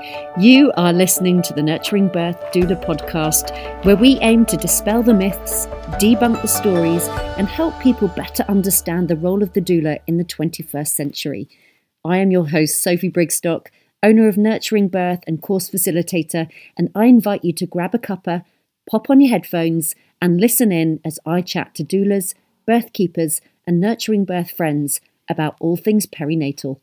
You are listening to the Nurturing Birth Doula podcast, where we aim to dispel the myths, debunk the stories, and help people better understand the role of the doula in the 21st century. I am your host, Sophie Brigstock, owner of Nurturing Birth and course facilitator, and I invite you to grab a cuppa, pop on your headphones, and listen in as I chat to doulas, birth keepers, and nurturing birth friends about all things perinatal.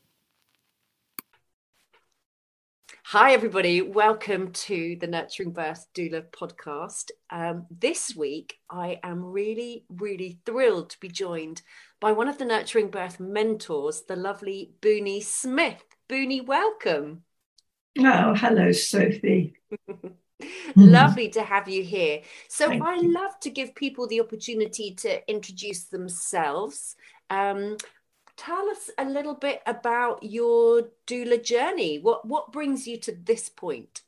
Hi, everybody. Welcome to the Nurturing Birth Doula podcast. This week, I am really thrilled to be joined by one of the Nurturing Birth mentors, the lovely Booney Smith. Booney, welcome. Oh, hello, Sophie. Lovely to have you here. So Thank I you. love to give people the opportunity to introduce themselves. Tell us a little bit about your doula journey. What brings you to this point?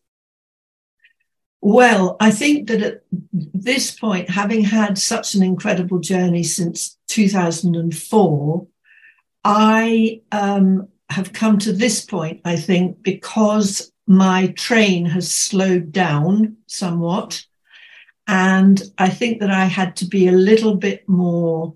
Well, I think that at this point, having had such an incredible journey since 2004, I have come to this point, I think, because my train has slowed down somewhat. And I think that I had to be a little bit more,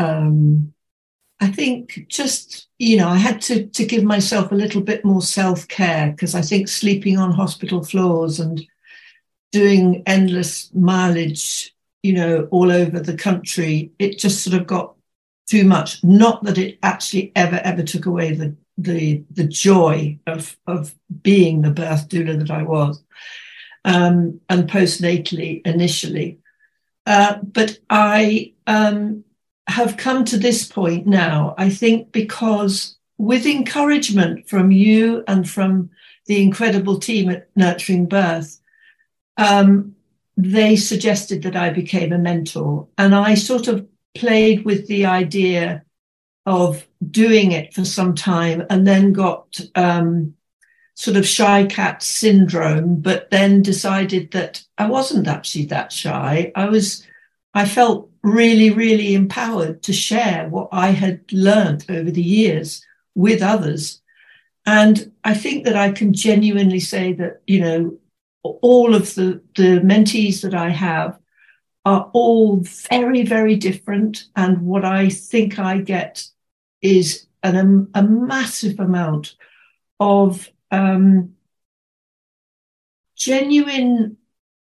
I think just, I had to give myself a little bit more self-care, because I think sleeping on hospital floors and doing endless mileage, all over the country, it just sort of got too much. Not that it actually ever took away the joy of being the birth doula that I was, and postnatally initially. But I have come to this point now, I think, because with encouragement from you and from the incredible team at Nurturing Birth, they suggested that I became a mentor. And I sort of played with the idea of doing it for some time and then got sort of shy cat syndrome, but then decided that I wasn't actually that shy. I felt really empowered to share what I had learned over the years with others. And I think that I can genuinely say that, all of the mentees that I have are all very different. And what I think I get is a massive amount of genuine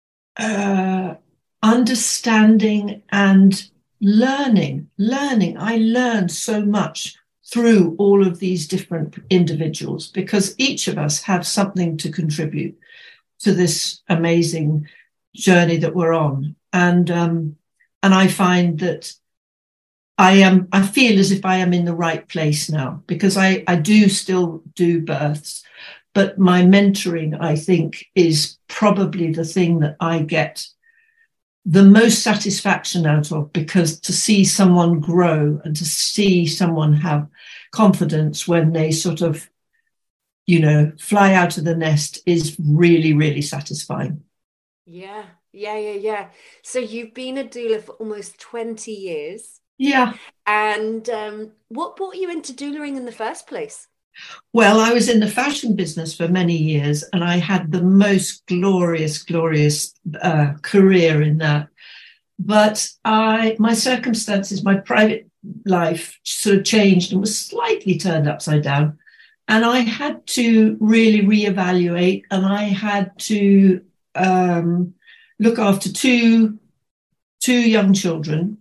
understanding and learning. I learned so much through all of these different individuals, because each of us have something to contribute to this amazing journey that we're on. And I find that I feel as if I am in the right place now, because I do still do births, but my mentoring, I think, is probably the thing that I get the most satisfaction out of, because to see someone grow and to see someone have confidence when they sort of, fly out of the nest is really satisfying. Yeah. So you've been a doula for almost 20 years. Yeah. And what brought you into doulaing in the first place? Well, I was in the fashion business for many years, and I had the most glorious career in that. But my circumstances, my private life sort of changed and was slightly turned upside down. And I had to really reevaluate, and I had to look after two young children.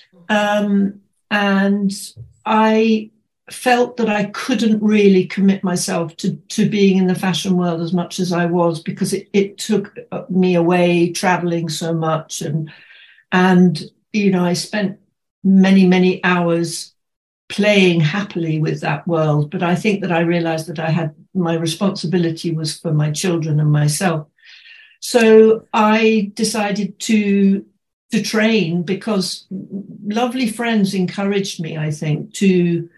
And I felt that I couldn't really commit myself to being in the fashion world as much as I was, because it took me away traveling so much. And I spent many hours playing happily with that world. But I think that I realized that my responsibility was for my children and myself. So I decided to train, because lovely friends encouraged me, I think, to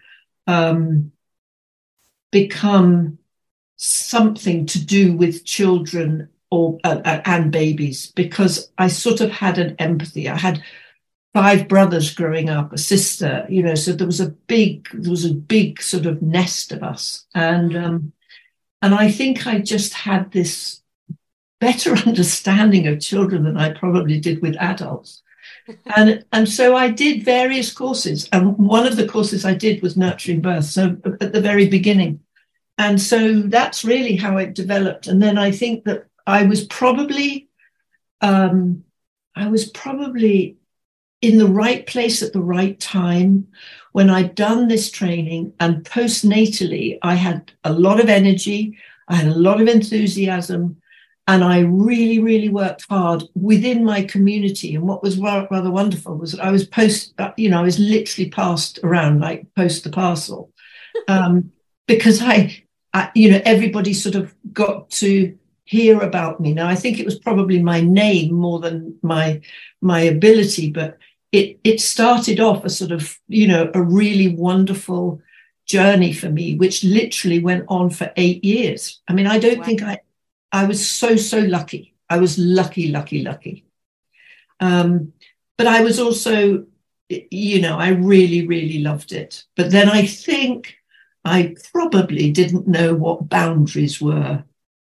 become something to do with children and babies, because I sort of had an empathy. I had 5 brothers growing up, a sister, so there was a big sort of nest of us. And And I think I just had this better understanding of children than I probably did with adults. And so I did various courses. And one of the courses I did was nurturing birth. So at the very beginning. And so that's really how it developed. And then I think that I was probably in the right place at the right time when I'd done this training. And postnatally, I had a lot of energy, I had a lot of enthusiasm, and I really, really worked hard within my community. And what was rather wonderful was that I was I was literally passed around like post the parcel, because everybody sort of got to hear about me. Now, I think it was probably my name more than my ability, but it started off a sort of, a really wonderful journey for me, which literally went on for 8 years. I mean, I don't think I was so lucky. I was lucky. But I was also, I really, really loved it. But then I think I probably didn't know what boundaries were.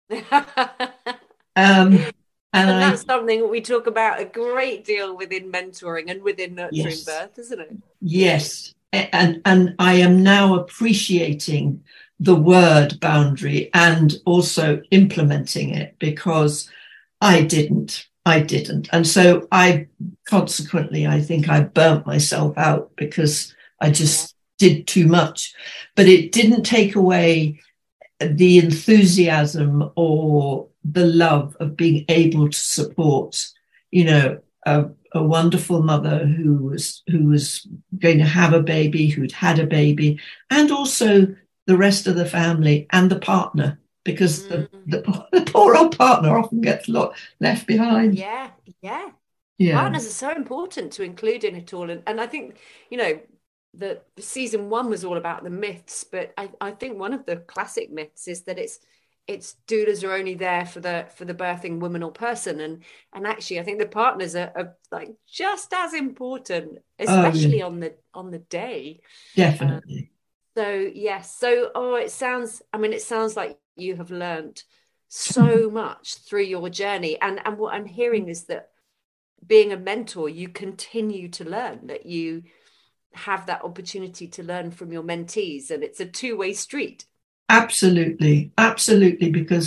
And that's something we talk about a great deal within mentoring and within nurturing birth, isn't it? Yes. And I am now appreciating the word boundary and also implementing it, because I didn't. And so I think I burnt myself out because I just did too much. But it didn't take away the enthusiasm or the love of being able to support, a wonderful mother who was going to have a baby, who'd had a baby, and also the rest of the family and the partner, because the poor old partner often gets left behind. Yeah. Partners are so important to include in it all. And I think, the season 1 was all about the myths, but I think one of the classic myths is that it's doulas are only there for the birthing woman or person, and actually I think the partners are like just as important, especially on the day. Definitely. So yes, it sounds like you have learned so much through your journey, and what I'm hearing is that being a mentor, you continue to learn, that you have that opportunity to learn from your mentees, and it's a two-way street. Absolutely, because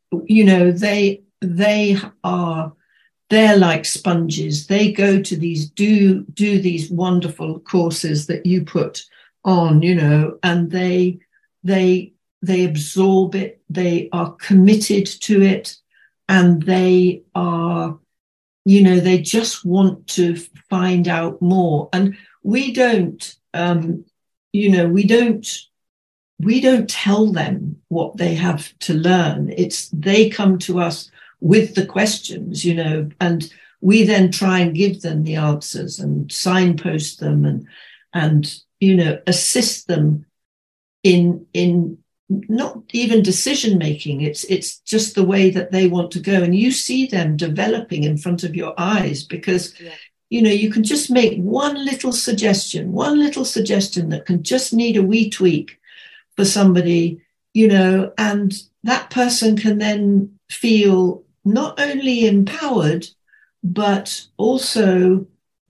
they're like sponges. They go to do these wonderful courses that you put on, and they absorb it. They are committed to it, and they are, they just want to find out more. And we don't tell them what they have to learn. They come to us with the questions, and we then try and give them the answers and signpost them and assist them in not even decision making. It's just the way that they want to go, and you see them developing in front of your eyes, because you can just make one little suggestion that can just need a wee tweak for somebody, and that person can then feel not only empowered, but also,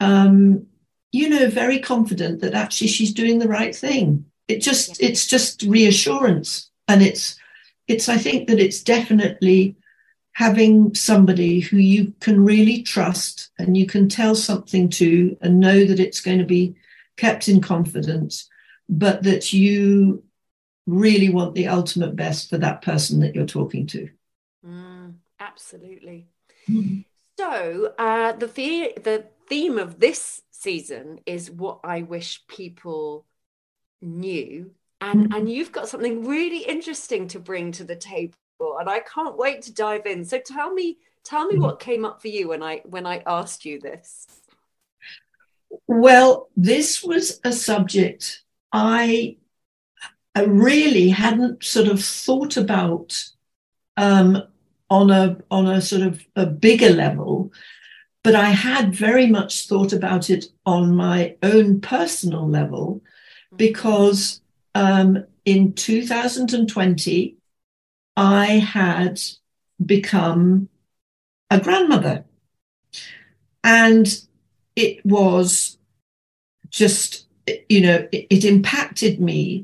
very confident that actually she's doing the right thing. It's just reassurance. And I think that it's definitely having somebody who you can really trust and you can tell something to and know that it's going to be kept in confidence, but that you really want the ultimate best for that person that you're talking to. Absolutely. So the theme of this season is what I wish people knew, and you've got something really interesting to bring to the table, and I can't wait to dive in. So tell me what came up for you when I asked you this. Well, this was a subject I really hadn't sort of thought about on a sort of a bigger level, but I had very much thought about it on my own personal level, because in 2020 I had become a grandmother. And it was just, it impacted me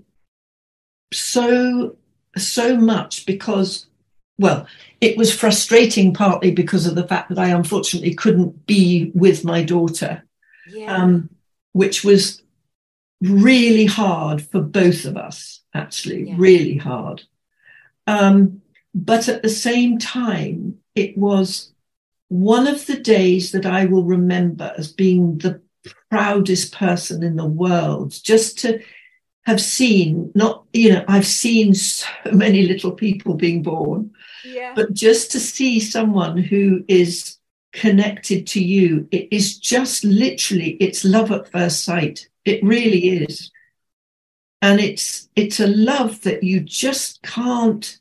so much because, well, it was frustrating partly because of the fact that I unfortunately couldn't be with my daughter, which was really hard for both of us, actually, really hard. But at the same time, it was one of the days that I will remember as being the proudest person in the world, just to have seen, I've seen so many little people being born, but just to see someone who is connected to you, it is just literally, it's love at first sight. It really is. And it's a love that you just can't,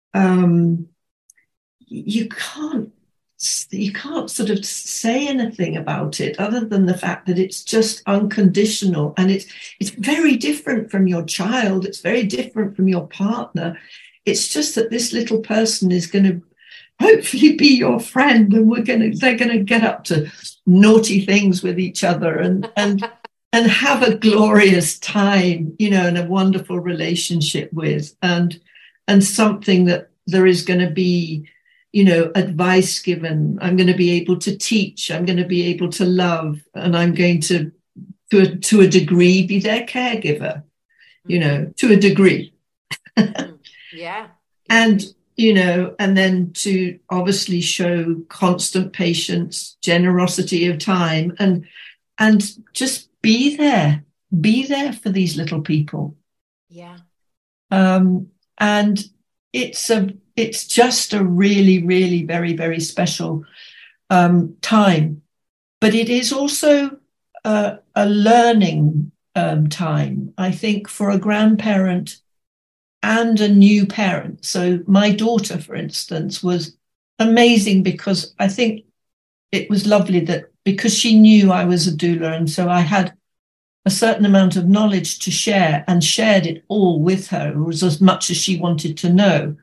you can't sort of say anything about it other than the fact that it's just unconditional, and it's very different from your child. It's very different from your partner. It's just that this little person is going to hopefully be your friend, and they're going to get up to naughty things with each other and have a glorious time, and a wonderful relationship with, and something that there is going to be, advice given. I'm going to be able to teach. I'm going to be able to love, and I'm going to a degree, be their caregiver, to a degree. Yeah. And, and then to obviously show constant patience, generosity of time, and just be there for these little people. Yeah. And it's just a really, really very, very special time. But it is also a learning time, I think, for a grandparent and a new parent. So my daughter, for instance, was amazing because I think it was lovely that because she knew I was a doula, and so I had a certain amount of knowledge to share, and shared it all with her. It was as much as she wanted to know.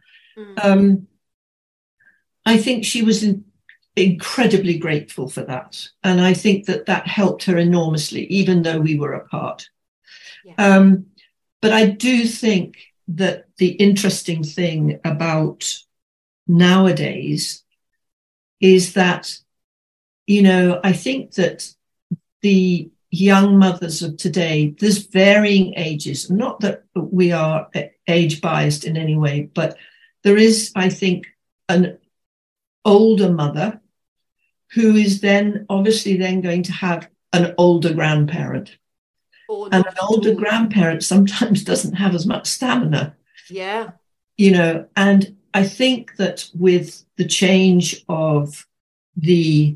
I think she was incredibly grateful for that. And I think that helped her enormously, even though we were apart. Yeah. But I do think that the interesting thing about nowadays is that, I think that the young mothers of today, there's varying ages, not that we are age biased in any way, but there is, I think, an older mother who is then obviously then going to have an older grandparent. And an older grandparent sometimes doesn't have as much stamina. Yeah. And I think that with the change of the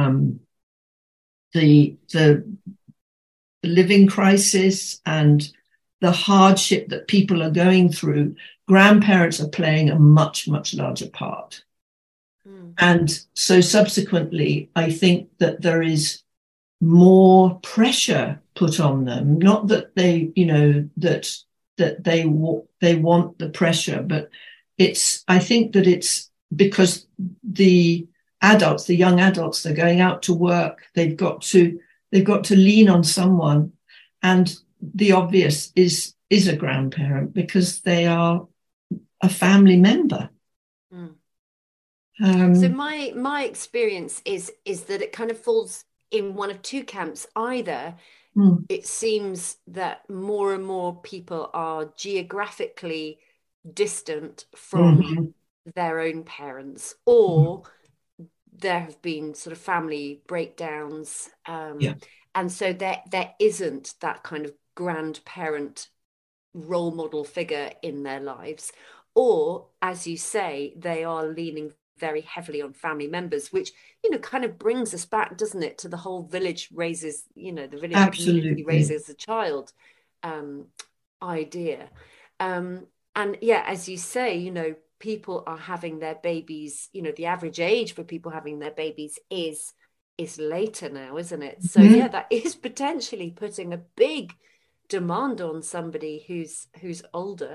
living crisis and the hardship that people are going through, grandparents are playing a much, much larger part. And so subsequently, I think that there is more pressure put on them, not that they, that they want the pressure, but I think that it's because the young adults, they're going out to work, they've got to lean on someone, and the obvious is a grandparent because they are a family member. So my experience is that it kind of falls in one of two camps. Either it seems that more and more people are geographically distant from their own parents, or there have been sort of family breakdowns, and so there isn't that kind of grandparent role model figure in their lives. Or, as you say, they are leaning very heavily on family members, which, kind of brings us back, doesn't it, to the whole village raises, the village community raises a child idea. And yeah, as you say, people are having their babies, the average age for people having their babies is later now, isn't it? So yeah, that is potentially putting a big demand on somebody who's older.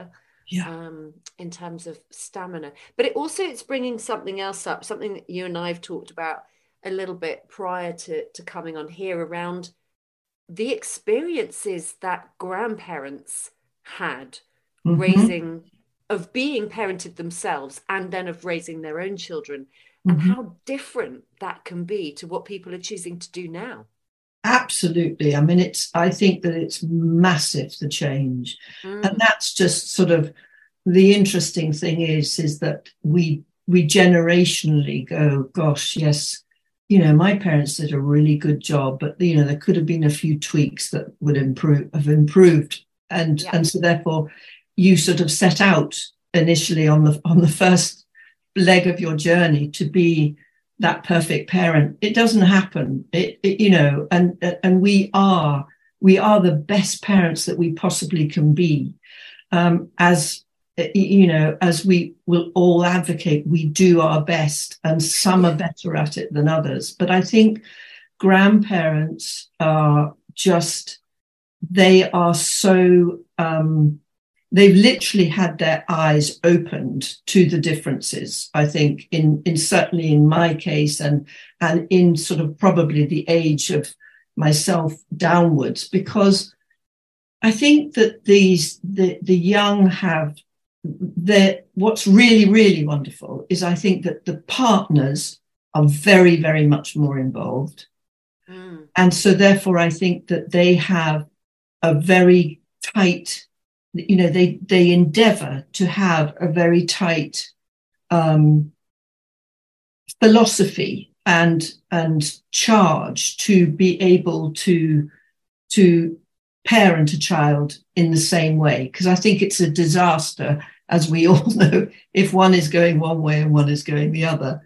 in terms of stamina. But it's bringing something else up, something that you and I have talked about a little bit prior to coming on here, around the experiences that grandparents had of being parented themselves and then of raising their own children, and how different that can be to what people are choosing to do now. Absolutely. I mean, I think that it's massive, the change. And that's just sort of the interesting thing is that we generationally go, gosh, yes, my parents did a really good job, but there could have been a few tweaks that would have improved. And so therefore you sort of set out initially on the first leg of your journey to be that perfect parent. It doesn't happen. And we are the best parents that we possibly can be. As we will all advocate, we do our best, and some are better at it than others. But I think grandparents are they are so, they've literally had their eyes opened to the differences, I think, in certainly in my case, and in sort of probably the age of myself downwards, because I think that the young have what's really, really wonderful is I think that the partners are very, very much more involved. And so therefore I think that they have a very tight, they endeavor to have a very tight philosophy and charge to be able to parent a child in the same way. Because I think it's a disaster, as we all know, if one is going one way and one is going the other.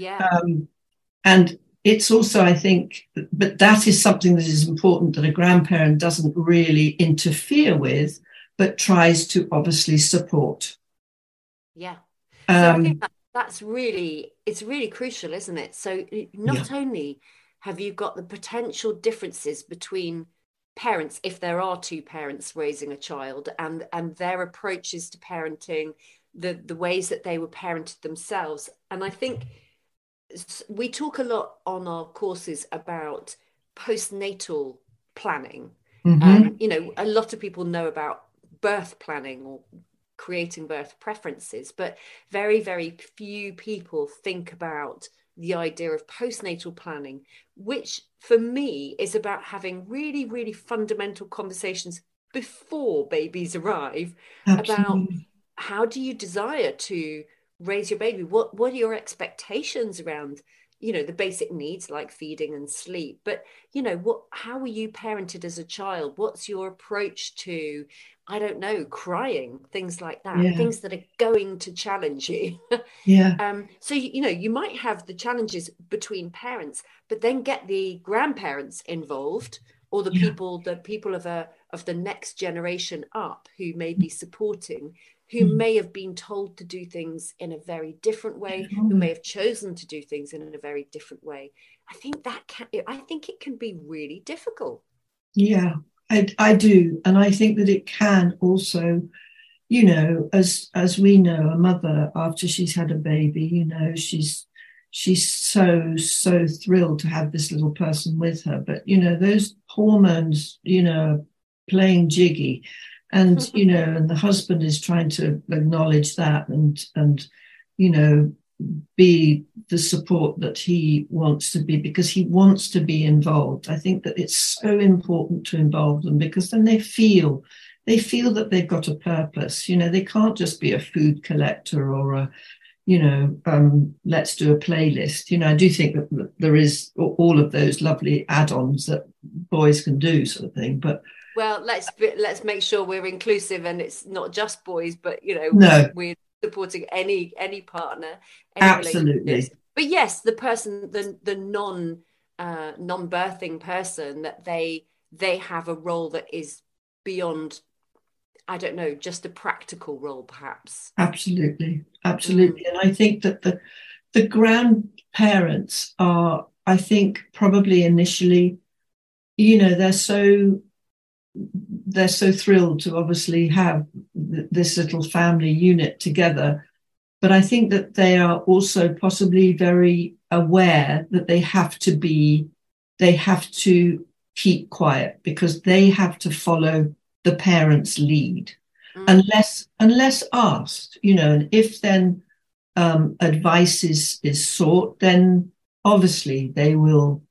And it's also, I think, but that is something that is important, that a grandparent doesn't really interfere with, but tries to obviously support. So I think it's really crucial, isn't it? So not only have you got the potential differences between parents, if there are two parents raising a child, and their approaches to parenting, the ways that they were parented themselves. And I think we talk a lot on our courses about postnatal planning. A lot of people know about birth planning or creating birth preferences, but very, very few people think about the idea of postnatal planning, which for me is about having really, really fundamental conversations before babies arrive. Absolutely. About how do you desire to raise your baby? What are your expectations around, the basic needs like feeding and sleep? But, how were you parented as a child? What's your approach to, I don't know, crying, things like that, things that are going to challenge you. So, you might have the challenges between parents, but then get the grandparents involved, or the people of the next generation up who may be supporting, who may have been told to do things in a very different way, who may have chosen to do things in a very different way. I think it can be really difficult. Yeah, I do. And I think that it can also, as we know, a mother, after she's had a baby, she's so thrilled to have this little person with her. But, those hormones, playing jiggy. And, and the husband is trying to acknowledge that and be the support that he wants to be, because he wants to be involved. I think that it's so important to involve them, because then they feel that they've got a purpose. They can't just be a food collector or let's do a playlist. I do think that there is all of those lovely add-ons that boys can do, sort of thing. But well, let's make sure we're inclusive, and it's not just boys, but we're supporting any partner. Absolutely. But yes, the person, the non-birthing person, that they have a role that is beyond, I don't know, just a practical role, perhaps. Absolutely. And I think that the grandparents are, I think, probably initially, they're so they're so thrilled to obviously have this little family unit together. But I think that they are also possibly very aware that they have to keep quiet, because they have to follow the parents' lead, unless asked, and if then advice is sought, then obviously they will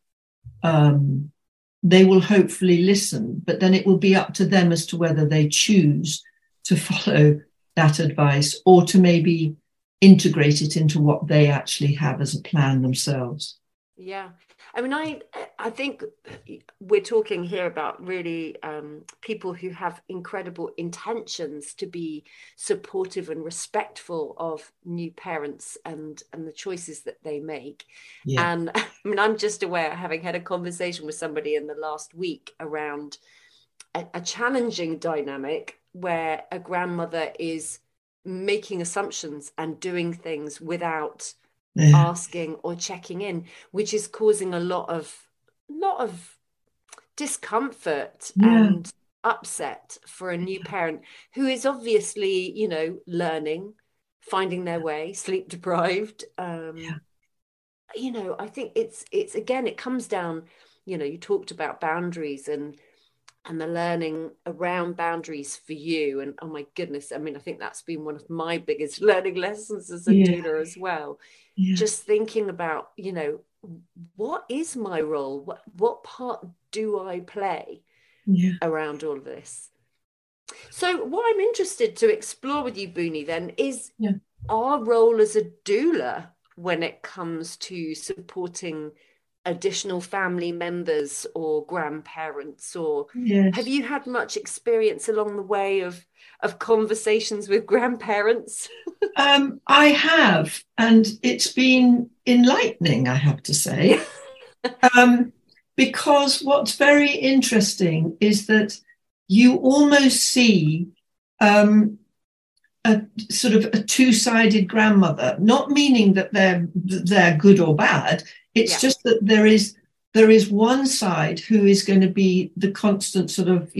hopefully listen, but then it will be up to them as to whether they choose to follow that advice or to maybe integrate it into what they actually have as a plan themselves. Yeah. I mean, I think we're talking here about really people who have incredible intentions to be supportive and respectful of new parents and the choices that they make. Yeah. And I mean, I'm just aware, having had a conversation with somebody in the last week around a challenging dynamic where a grandmother is making assumptions and doing things without asking or checking in, which is causing a lot of discomfort and upset for a new parent who is obviously, learning, finding their way, sleep deprived. I think it's again, it comes down, you talked about boundaries and the learning around boundaries for you. And oh my goodness, I mean, I think that's been one of my biggest learning lessons as a doula as well. Yeah. Just thinking about, what is my role? What part do I play around all of this? So what I'm interested to explore with you, Boonnie, then is our role as a doula when it comes to supporting additional family members or grandparents, or have you had much experience along the way of conversations with grandparents? I have, and it's been enlightening, I have to say. Because what's very interesting is that you almost see a sort of a two-sided grandmother, not meaning that they're good or bad. It's just that there is one side who is going to be the constant sort of,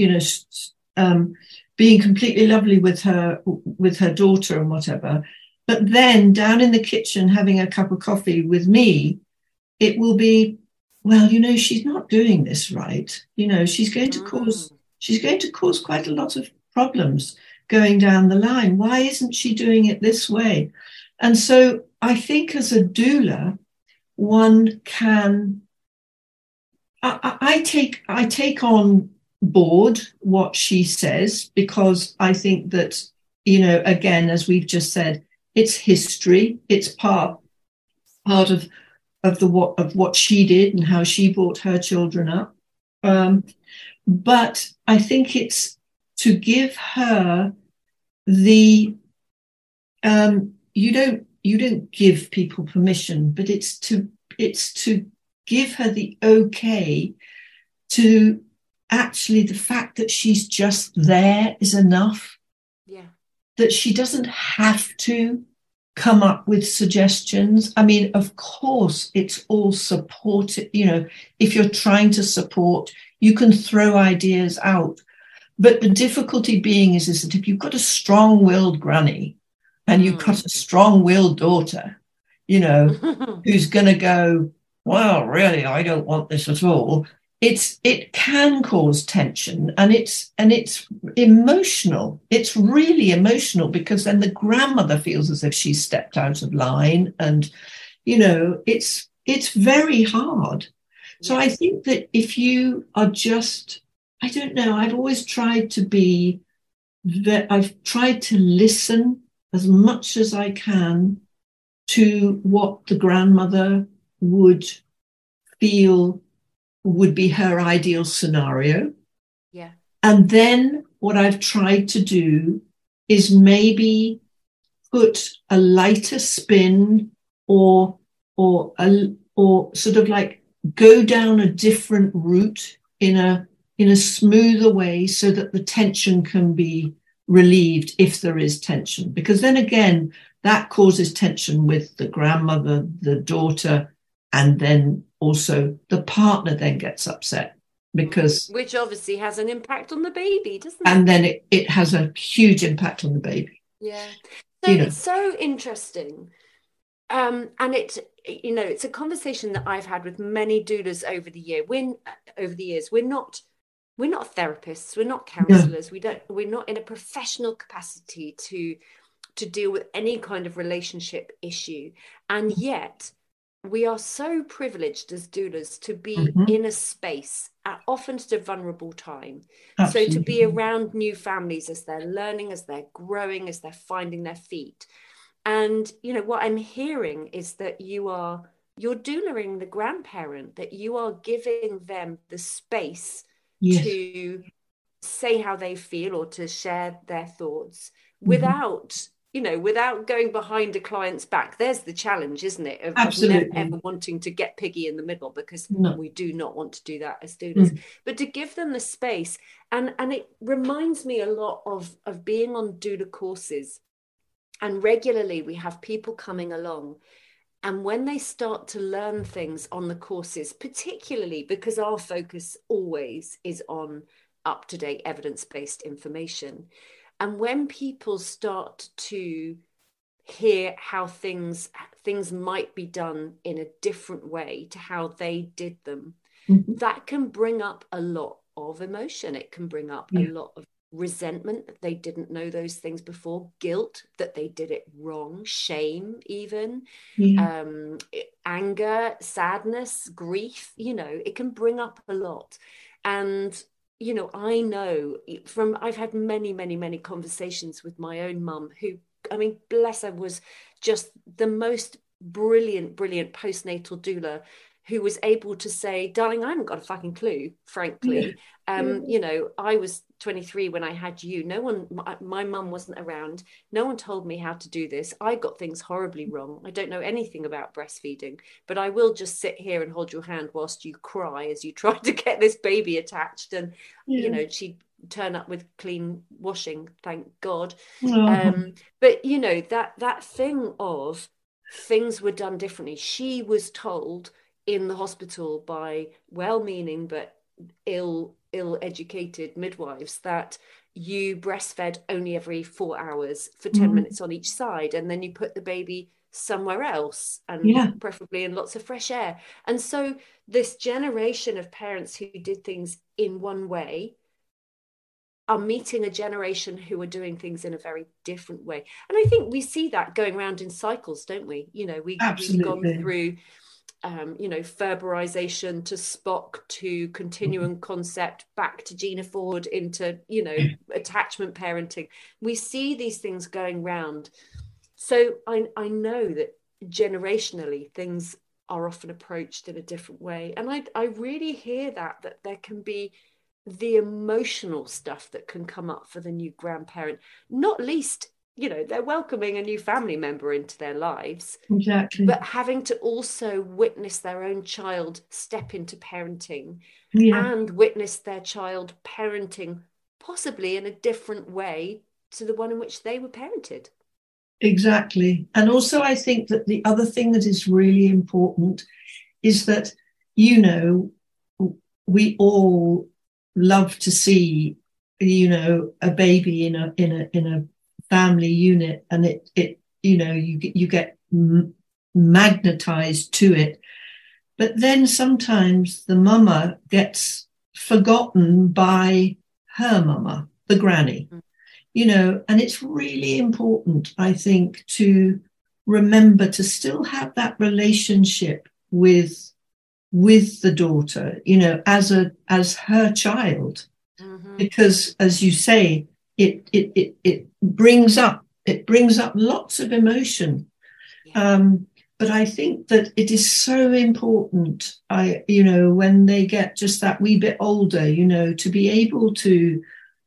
being completely lovely with her daughter and whatever. But then down in the kitchen having a cup of coffee with me, it will be, well, she's not doing this right. She's going to cause quite a lot of problems going down the line. Why isn't she doing it this way? And so I think as a doula, one can, I take on board what she says, because I think that, again, as we've just said, it's history. It's part of what she did and how she brought her children up. But I think it's to give her the, you don't give people permission, but it's to give her the okay to actually, the fact that she's just there is enough. Yeah. That she doesn't have to come up with suggestions. I mean, of course, it's all supported. If you're trying to support, you can throw ideas out. But the difficulty being is that if you've got a strong-willed granny and you've got a strong-willed daughter, who's going to go, well, really, I don't want this at all. It can cause tension, and it's emotional. It's really emotional, because then the grandmother feels as if she's stepped out of line, and it's very hard. So I think that if you are just, I don't know, I've always tried to be that I've tried to listen as much as I can to what the grandmother would feel would be her ideal scenario. Yeah. And then what I've tried to do is maybe put a lighter spin or sort of like go down a different route in a smoother way, so that the tension can be relieved if there is tension. Because then again, that causes tension with the grandmother, the daughter, and then also the partner then gets upset because which obviously has an impact on the baby, doesn't it? And then it has a huge impact on the baby. Yeah. So it's so interesting. And it's a conversation that I've had with many doulas over the years. We're not therapists, we're not counselors, we're not in a professional capacity to deal with any kind of relationship issue. And yet we are so privileged as doulas to be in a space at often at a vulnerable time. Absolutely. So to be around new families as they're learning, as they're growing, as they're finding their feet. And, what I'm hearing is that you're doulaing the grandparent, that you are giving them the space to say how they feel or to share their thoughts without going behind a client's back. There's the challenge, isn't it? Of never ever wanting to get piggy in the middle, because we do not want to do that as doulas. But to give them the space, and it reminds me a lot of being on doula courses. And regularly we have people coming along, and when they start to learn things on the courses, particularly because our focus always is on up-to-date evidence-based information, and when people start to hear how things might be done in a different way to how they did them, that can bring up a lot of emotion. It can bring up a lot of resentment that they didn't know those things before, guilt that they did it wrong, shame even, anger, sadness, grief. It can bring up a lot. And I know I've had many, many, many conversations with my own mum, who, bless her, was just the most brilliant postnatal doula, who was able to say, darling, I haven't got a fucking clue, frankly. I was 23 when I had you. My mum wasn't around. No one told me how to do this. I got things horribly wrong. I don't know anything about breastfeeding, but I will just sit here and hold your hand whilst you cry as you try to get this baby attached. And, she'd turn up with clean washing, thank God. But, that thing of things were done differently. She was told in the hospital by well-meaning but ill-educated midwives that you breastfed only every 4 hours for 10 minutes on each side, and then you put the baby somewhere else, and preferably in lots of fresh air. And so this generation of parents who did things in one way are meeting a generation who are doing things in a very different way. And I think we see that going around in cycles, don't we? We've gone through Ferberization to Spock to continuum concept, back to Gina Ford into, attachment parenting. We see these things going round. So I know that generationally things are often approached in a different way. And I really hear that there can be the emotional stuff that can come up for the new grandparent, not least they're welcoming a new family member into their lives. Exactly. But having to also witness their own child step into parenting and witness their child parenting possibly in a different way to the one in which they were parented. Exactly. And also I think that the other thing that is really important is that, we all love to see, a baby in a family unit, and you get magnetized to it. But then sometimes the mama gets forgotten by her mama, the granny, and it's really important, I think, to remember to still have that relationship with the daughter, as her child, because, as you say, it brings up lots of emotion. But I think that it is so important, when they get just that wee bit older, to be able to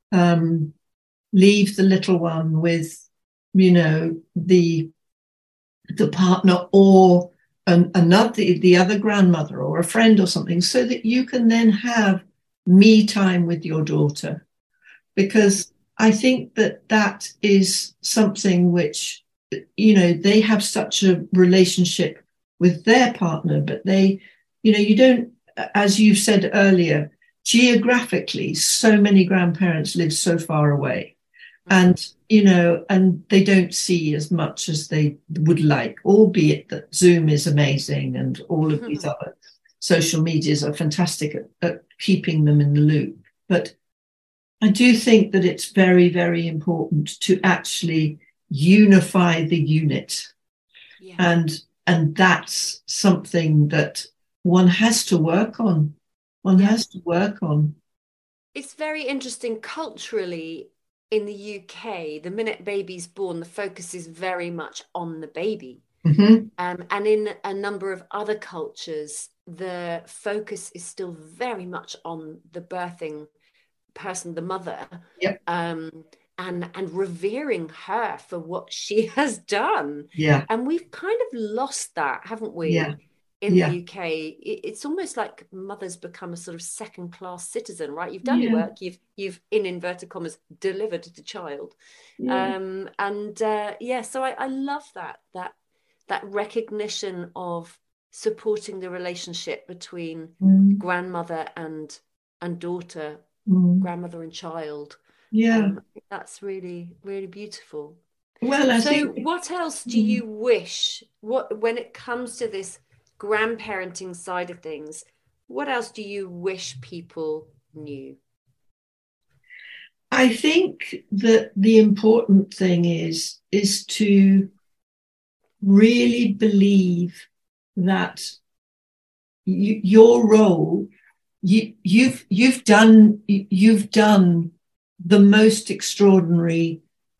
leave the little one with, the partner or the other grandmother or a friend or something, so that you can then have me time with your daughter. Because I think that is something which, they have such a relationship with their partner, but they, you don't, as you said earlier, geographically, so many grandparents live so far away. And, you know, and they don't see as much as they would like, albeit that Zoom is amazing and all of these other social medias are fantastic at keeping them in the loop. But I do think that it's very, very important to actually unify the unit. Yeah. And that's something that one has to work on. One has to work on. It's very interesting culturally. In the UK, the minute baby's born, the focus is very much on the baby. Mm-hmm. And in a number of other cultures, the focus is still very much on the birthing person, the mother, yep. And revering her for what she has done. Yeah. And we've kind of lost that, haven't we? Yeah. In the UK, it's almost like mother's become a sort of second-class citizen, right? You've done your work, you've in inverted commas delivered the child, so I love that recognition of supporting the relationship between grandmother and daughter, grandmother and child. That's really, really beautiful. Well, I think what else do you wish? When it comes to this grandparenting side of things, what else do you wish people knew? I think that the important thing is to really believe that your role, you've done the most extraordinary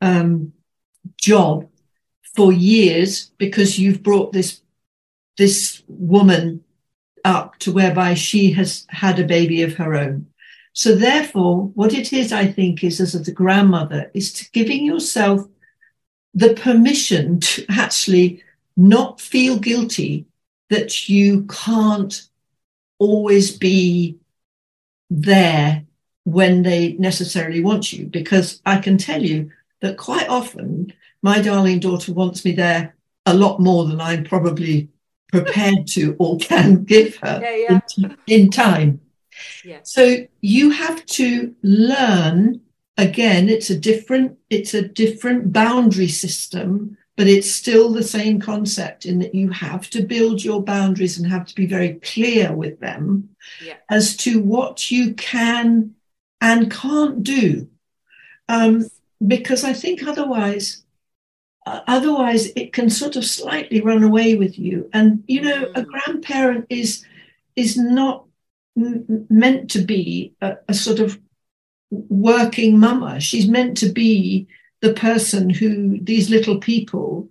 job for years, because you've brought this woman up to whereby she has had a baby of her own. So therefore, what it is, I think, is as a grandmother, is to giving yourself the permission to actually not feel guilty that you can't always be there when they necessarily want you. Because I can tell you that quite often my darling daughter wants me there a lot more than I'm probably prepared to or can give her in time. Yeah. So you have to learn, again, it's a different boundary system, but it's still the same concept in that you have to build your boundaries and have to be very clear with them as to what you can and can't do. Because I think otherwise it can sort of slightly run away with you. And, you know, a grandparent is not meant to be a sort of working mama. She's meant to be the person who these little people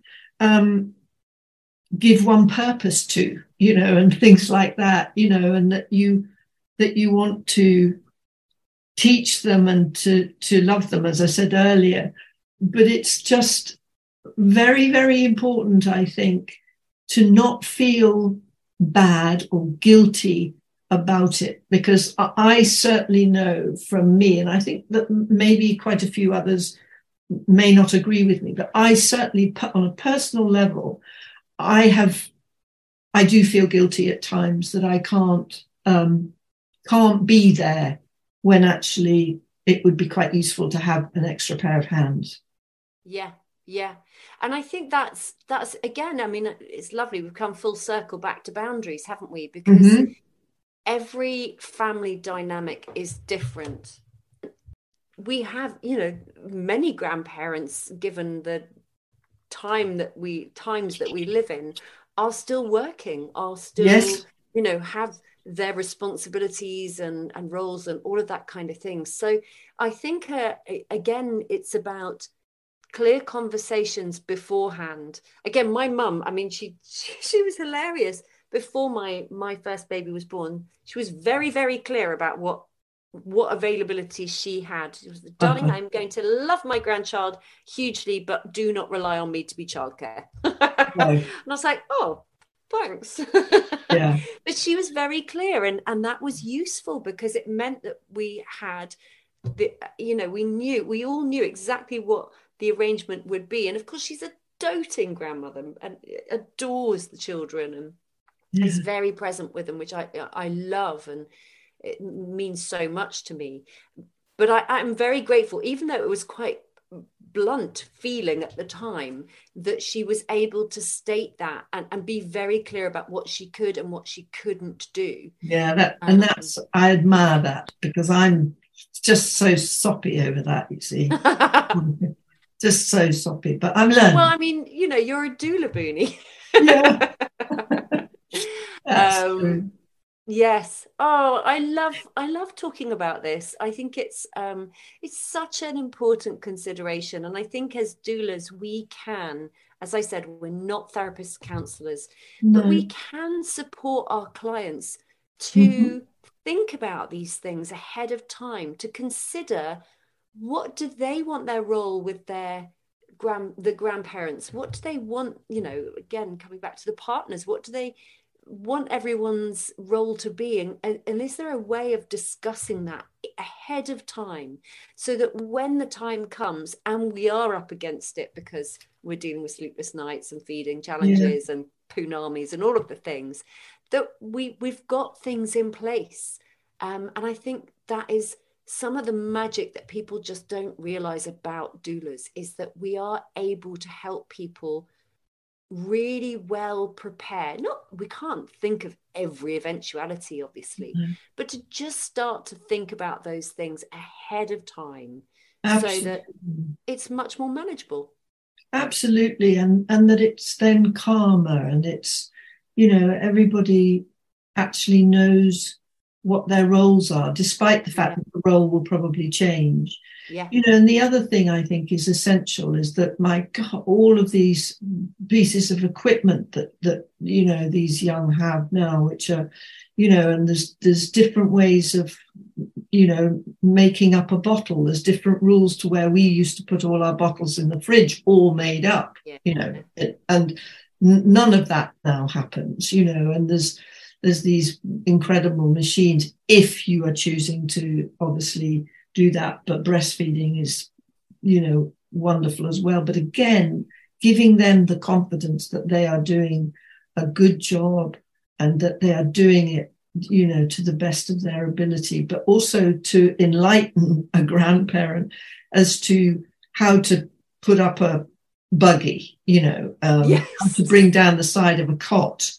give one purpose to, you know, and things like that, you know, and that you want to teach them and to love them, as I said earlier. But it's just very, very important, I think, to not feel bad or guilty about it, because I certainly know from me, and I think that maybe quite a few others may not agree with me, but I certainly, on a personal level, I do feel guilty at times that I can't be there when actually it would be quite useful to have an extra pair of hands. Yeah. And I think that's again, I mean, it's lovely. We've come full circle back to boundaries, haven't we? Because every family dynamic is different. We have, you know, many grandparents, given the times that we live in, are still working, are still, you know, have their responsibilities and roles and all of that kind of thing. So I think, again, it's about clear conversations beforehand. Again, my mum, I mean, she was hilarious. Before my first baby was born, she was very, very clear about what availability she had. She was, darling, I'm going to love my grandchild hugely, but do not rely on me to be childcare. And I was like, oh, thanks. But she was very clear, and that was useful, because it meant that we had we all knew exactly what the arrangement would be. And of course, she's a doting grandmother and adores the children and is very present with them, which I love. And it means so much to me. But I'm very grateful, even though it was quite blunt feeling at the time, that she was able to state that and be very clear about what she could and what she couldn't do. Yeah, that's I admire that, because I'm just so soppy over that, you see. Just so soppy, but I'm learning. Well, I mean, you're a doula, Booney. Yeah. That's true. Yes. Oh, I love talking about this. I think it's such an important consideration. And I think as doulas, we can, as I said, we're not therapists, counselors, but we can support our clients to think about these things ahead of time, to consider what do they want their role with the grandparents, what do they want, again, coming back to the partners, what do they want everyone's role to be, and is there a way of discussing that ahead of time, so that when the time comes and we are up against it, because we're dealing with sleepless nights and feeding challenges and punamis and all of the things, that we've got things in place, and I think that is some of the magic that people just don't realize about doulas, is that we are able to help people really well prepared. We can't think of every eventuality, obviously, but to just start to think about those things ahead of time. Absolutely. So that it's much more manageable. Absolutely. And that it's then calmer, and it's, everybody actually knows what their roles are, despite the fact that the role will probably change. Yeah. And the other thing I think is essential is that, my God, all of these pieces of equipment that these young have now, which are, and there's different ways of, making up a bottle. There's different rules to where we used to put all our bottles in the fridge, all made up, and none of that now happens, and there's these incredible machines if you are choosing to obviously do that. But breastfeeding is, wonderful as well. But again, giving them the confidence that they are doing a good job, and that they are doing it, to the best of their ability, but also to enlighten a grandparent as to how to put up a buggy, how to bring down the side of a cot.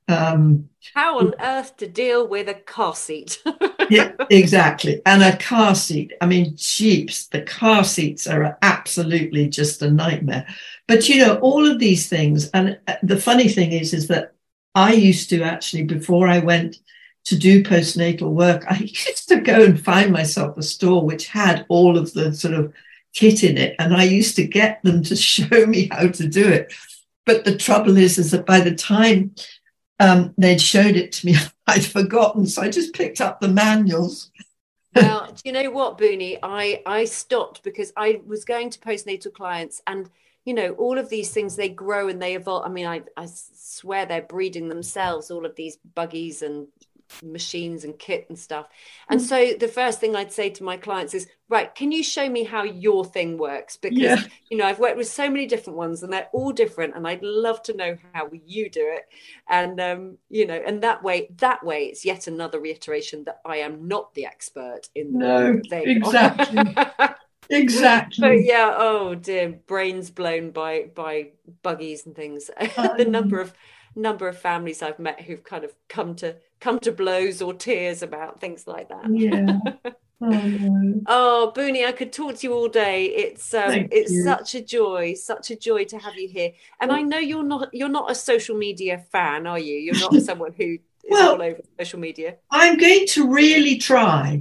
How on earth to deal with a car seat? Yeah, exactly. And a car seat. I mean, jeeps, the car seats are absolutely just a nightmare. But, all of these things. And the funny thing is that I used to actually, before I went to do postnatal work, I used to go and find myself a store which had all of the sort of kit in it. And I used to get them to show me how to do it. But the trouble is that by the time they'd showed it to me, I'd forgotten. So I just picked up the manuals. Well, do you know what, Booney? I stopped because I was going to postnatal clients, and, all of these things, they grow and they evolve. I mean, I swear they're breeding themselves, all of these buggies and machines and kit and stuff. And so the first thing I'd say to my clients is, right, can you show me how your thing works? Because I've worked with so many different ones and they're all different, and I'd love to know how you do it. And and that way it's yet another reiteration that I am not the expert in the thing. Exactly. Exactly. But yeah, oh dear, brains blown by buggies and things. The number of families I've met who've kind of come to blows or tears about things like that. Yeah. Oh, no. Oh, Booney, I could talk to you all day. It's such a joy to have you here. And I know you're not a social media fan, are you? You're not someone who is all over social media. I'm going to really try.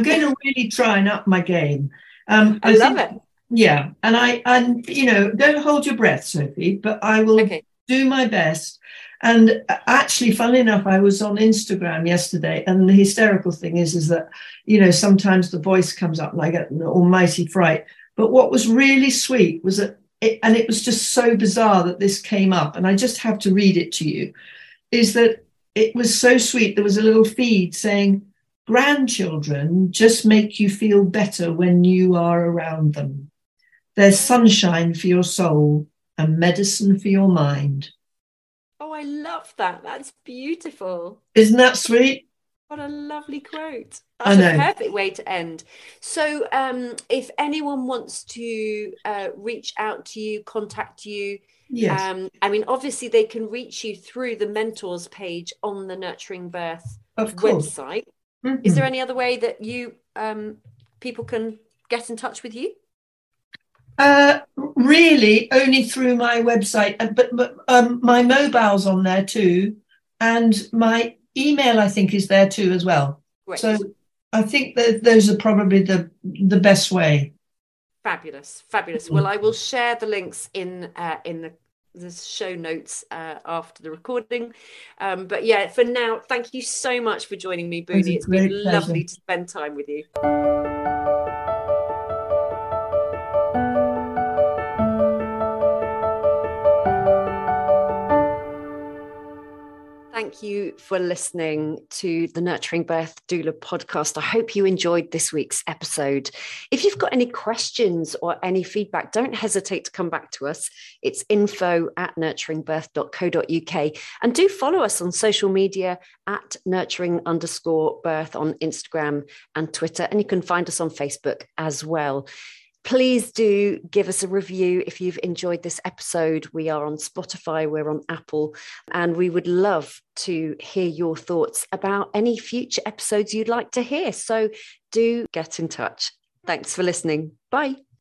And up my game. I love it. Yeah, and don't hold your breath, Sophie, but I will do my best. And actually, funnily enough, I was on Instagram yesterday, and the hysterical thing is that, sometimes the voice comes up and I get an almighty fright. But what was really sweet was that, it was just so bizarre that this came up, and I just have to read it to you, is that it was so sweet. There was a little feed saying, grandchildren just make you feel better when you are around them. There's sunshine for your soul and medicine for your mind. Oh, I love that. That's beautiful. Isn't that sweet? What a lovely quote. That's a perfect way to end. So if anyone wants to reach out to you, contact you, yes. I mean, obviously they can reach you through the mentors page on the Nurturing Birth website. Mm-hmm. Is there any other way that you people can get in touch with you? Really only through my website, but my mobile's on there too, and my email I think is there too as well. Great. So I think that those are probably the best way. Fabulous. Mm-hmm. Well, I will share the links in the show notes after the recording. But yeah, for now, thank you so much for joining me, Boonnie. It's been lovely to spend time with you. Thank you for listening to the Nurturing Birth Doula podcast. I hope you enjoyed this week's episode. If you've got any questions or any feedback, don't hesitate to come back to us. It's info@nurturingbirth.co.uk. And do follow us on social media at nurturing_birth on Instagram and Twitter. And you can find us on Facebook as well. Please do give us a review if you've enjoyed this episode. We are on Spotify, we're on Apple, and we would love to hear your thoughts about any future episodes you'd like to hear. So do get in touch. Thanks for listening. Bye.